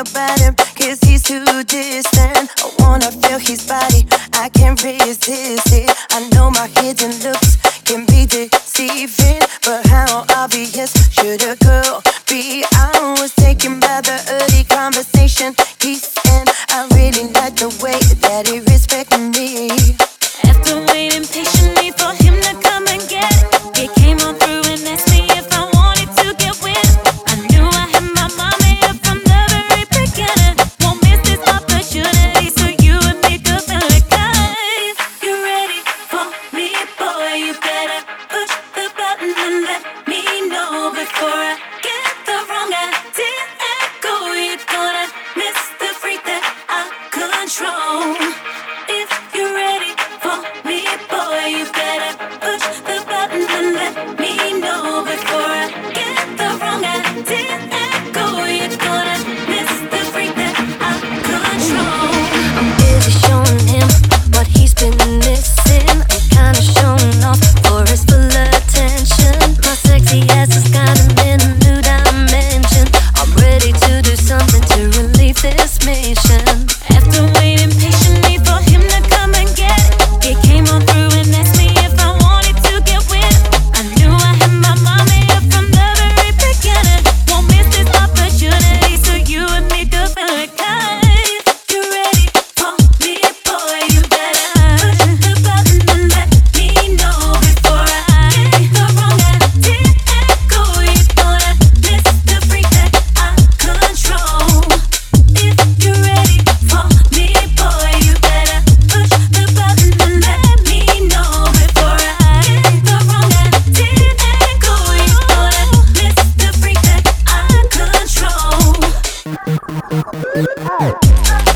about him, 'cause he's too distant. I wanna feel his body, I can't resist it. I know my hidden looks can be deceiving, but how obvious should a girl be? I was taken by the early conversation he's in. I really like the way that he respected me. After waiting patiently for him to come and get it, he came on through and asked me if I wanted to get with him. I knew I had my mind made up from the very beginning. Won't miss this opportunity, so you and me could feel like guys. You ready for me, boy? You better push the button and let me know before I get the wrong idea and go. You're gonna miss the freak that I control. If you're ready for me, boy, you better push the button and let me know before I get the wrong idea and go. You're gonna miss the freak that I control. I'm busy showing him what he's been missing. I'm kinda showing off for his full attention. My sexy ass has got him in a new dimension. I'm ready to do something to relieve this mission. After waiting patiently for him to come and get it, he came on through and asked me if I wanted to get with him. I knew I had my mind made up from the very beginning. Won't miss this opportunity, so you and me could feel like guys. You ready for me, boy? You better push the button and let me know before I get the wrong idea and go. You're gonna miss the freak that I control. If you're ready for me, boy, you better push the button and let me know before I get the wrong idea and go. You're gonna miss the freak that I control.